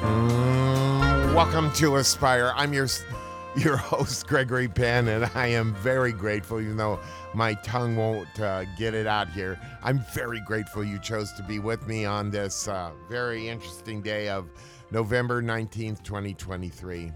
Welcome to Aspire. I'm your host, Gregory Penn, and I am very grateful, even though my tongue won't get it out here. I'm very grateful you chose to be with me on this very interesting day of November 19th, 2023.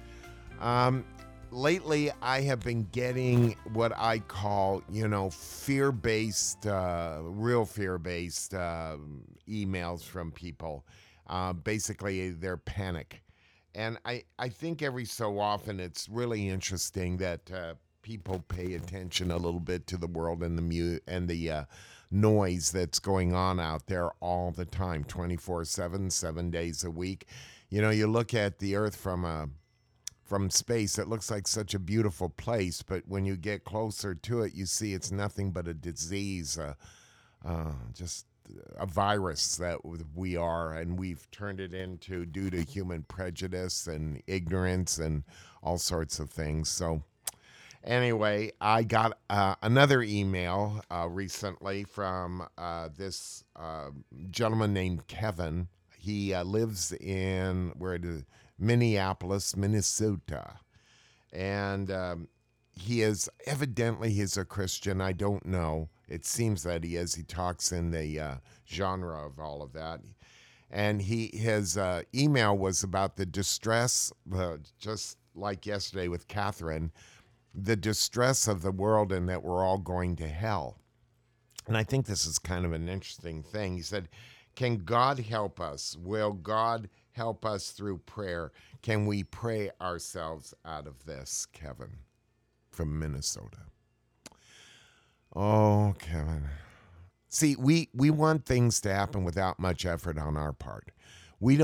Lately, I have been getting what I call, fear-based, real fear-based emails from people. Basically, they're panic. And I think every so often it's really interesting that people pay attention a little bit to the world and the noise that's going on out there all the time, 24/7, 7 days a week. You look at the Earth from space, it looks like such a beautiful place, but when you get closer to it, you see it's nothing but a disease, just a virus that we are, and we've turned it into due to human prejudice and ignorance and all sorts of things. So anyway, I got another email recently from this gentleman named Kevin. He lives in Minneapolis, Minnesota, and he's a Christian. I don't know. It seems that he is. He talks in the genre of all of that. And his email was about the distress, just like yesterday with Catherine, the distress of the world and that we're all going to hell. And I think this is kind of an interesting thing. He said, can God help us? Will God help us through prayer? Can we pray ourselves out of this, Kevin? From Minnesota. Oh, Kevin. See, we want things to happen without much effort on our part. We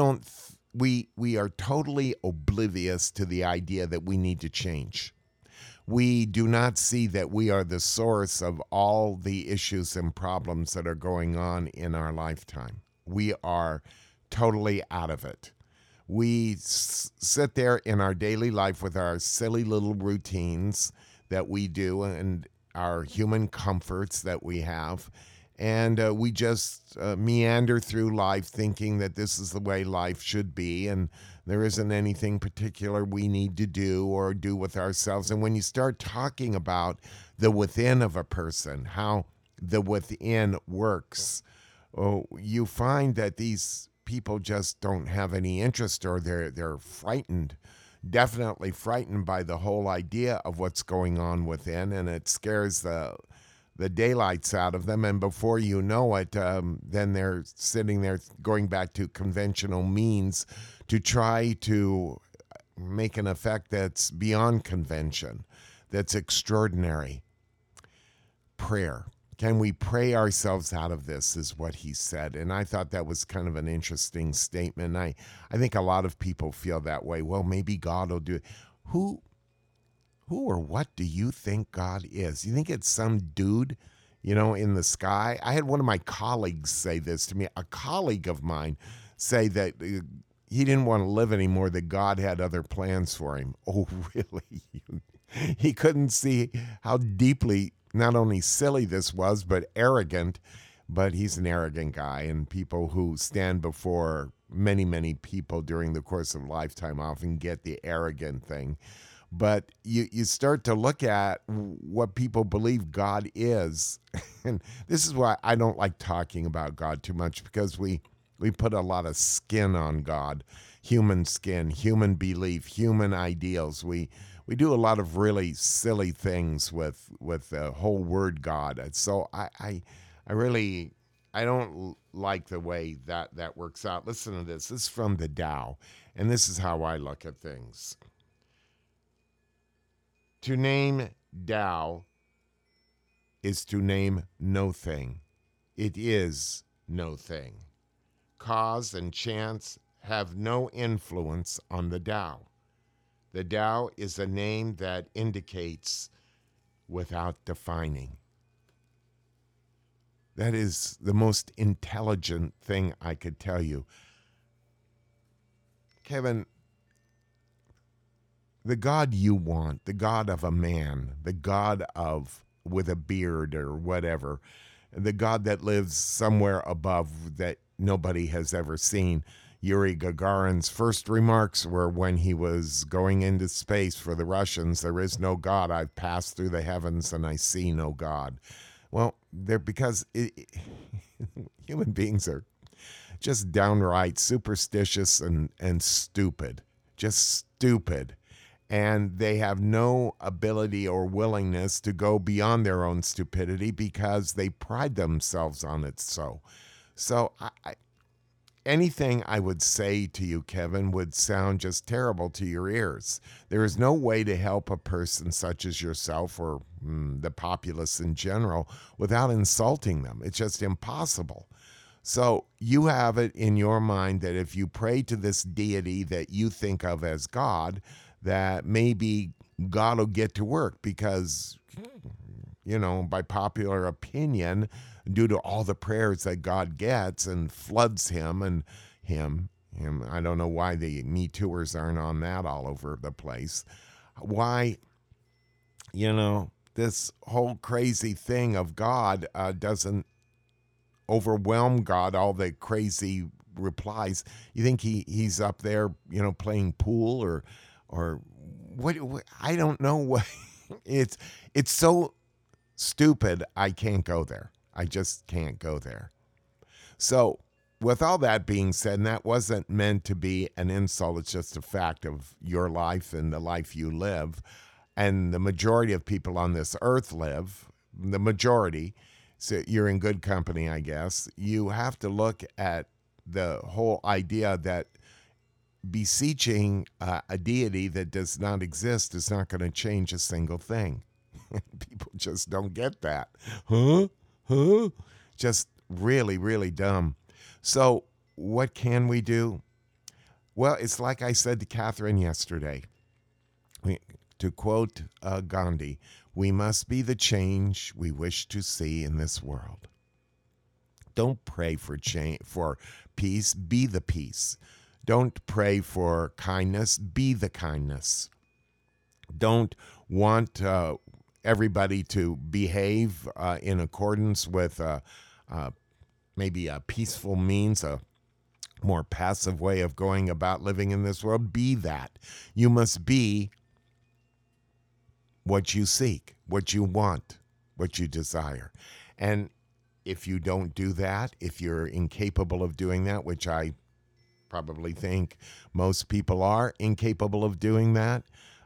are totally oblivious to the idea that we need to change. We do not see that we are the source of all the issues and problems that are going on in our lifetime. We are totally out of it. We sit there in our daily life with our silly little routines that we do and our human comforts that we have, and we just meander through life thinking that this is the way life should be, and there isn't anything particular we need to do or do with ourselves. And when you start talking about the within of a person, how the within works, you find that these people just don't have any interest, or they're frightened, definitely frightened by the whole idea of what's going on within, and it scares the daylights out of them. And before you know it, then they're sitting there going back to conventional means to try to make an effect that's beyond convention, that's extraordinary. Prayer. Can we pray ourselves out of this, is what he said. And I thought that was kind of an interesting statement. I think a lot of people feel that way. Well, maybe God will do it. Who or what do you think God is? You think it's some dude, in the sky? I had one of my colleagues say this to me. A colleague of mine say that he didn't want to live anymore, that God had other plans for him. Oh, really? He couldn't see how deeply not only silly this was, but arrogant. But he's an arrogant guy, and people who stand before many, many people during the course of a lifetime often get the arrogant thing. But you start to look at what people believe God is. And this is why I don't like talking about God too much, because we put a lot of skin on God, human skin, human belief, human ideals. We do a lot of really silly things with the whole word God. So I don't like the way that works out. Listen to this. This is from the Tao, and this is how I look at things. To name Tao is to name no thing. It is no thing. Cause and chance have no influence on the Tao. The Tao is a name that indicates without defining. That is the most intelligent thing I could tell you. Kevin, the God you want, the God of a man, the God with a beard or whatever, the God that lives somewhere above that nobody has ever seen, Yuri Gagarin's first remarks were when he was going into space for the Russians, "There is no God. I've passed through the heavens and I see no God." Well, human beings are just downright superstitious and stupid, just stupid. And they have no ability or willingness to go beyond their own stupidity because they pride themselves on it. So anything I would say to you, Kevin, would sound just terrible to your ears. There is no way to help a person such as yourself or the populace in general without insulting them. It's just impossible. So you have it in your mind that if you pray to this deity that you think of as God, that maybe God will get to work because, by popular opinion, due to all the prayers that God gets and floods him, I don't know why the Me Tooers aren't on that all over the place. Why, this whole crazy thing of God doesn't overwhelm God, all the crazy replies. You think he's up there, playing pool or what I don't know what it's so stupid. I can't go there. I just can't go there. So with all that being said, and that wasn't meant to be an insult, it's just a fact of your life and the life you live, and the majority of people on this earth live, the majority, so you're in good company, I guess. You have to look at the whole idea that beseeching a deity that does not exist is not going to change a single thing. People just don't get that. Huh? Just really, really dumb. So what can we do? Well, it's like I said to Catherine yesterday. To quote Gandhi, we must be the change we wish to see in this world. Don't pray for peace, be the peace. Don't pray for kindness, be the kindness. Don't want everybody to behave in accordance with maybe a peaceful means, a more passive way of going about living in this world. Be that. You must be what you seek, what you want, what you desire. And if you don't do that, if you're incapable of doing that, which I probably think most people are incapable of doing that,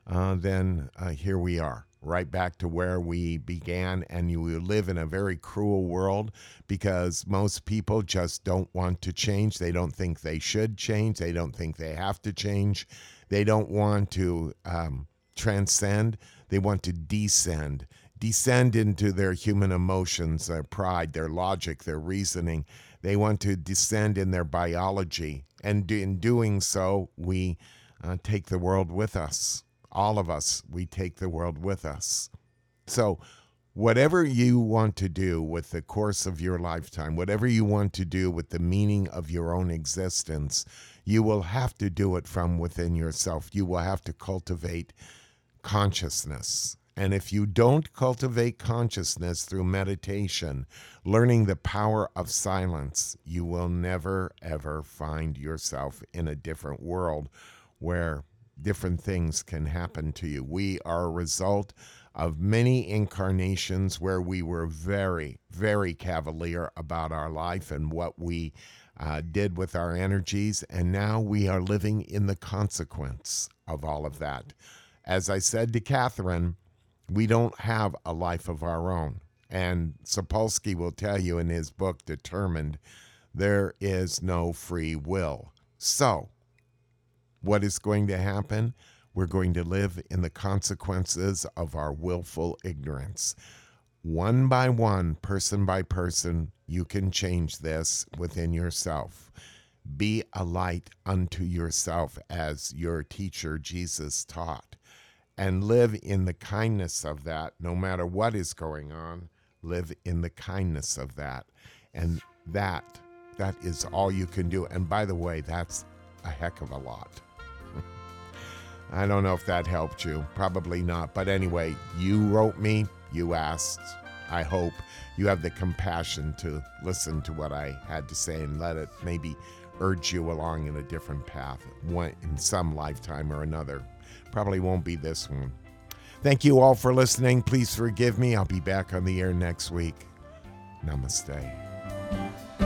then here we are, right back to where we began. And you live in a very cruel world because most people just don't want to change. They don't think they should change. They don't think they have to change. They don't want to transcend. They want to descend into their human emotions, their pride, their logic, their reasoning. They want to descend in their biology. And in doing so, we take the world with us. All of us, we take the world with us. So whatever you want to do with the course of your lifetime, whatever you want to do with the meaning of your own existence, you will have to do it from within yourself. You will have to cultivate consciousness. And if you don't cultivate consciousness through meditation, learning the power of silence, you will never, ever find yourself in a different world where different things can happen to you. We are a result of many incarnations where we were very, very cavalier about our life and what we did with our energies. And now we are living in the consequence of all of that. As I said to Catherine, we don't have a life of our own. And Sapolsky will tell you in his book, Determined, there is no free will. So, what is going to happen? We're going to live in the consequences of our willful ignorance. One by one, person by person, you can change this within yourself. Be a light unto yourself as your teacher Jesus taught. And live in the kindness of that, no matter what is going on. Live in the kindness of that. And that is all you can do. And by the way, that's a heck of a lot. I don't know if that helped you. Probably not. But anyway, you wrote me. You asked. I hope you have the compassion to listen to what I had to say and let it maybe urge you along in a different path, one in some lifetime or another. Probably won't be this one. Thank you all for listening. Please forgive me. I'll be back on the air next week. Namaste.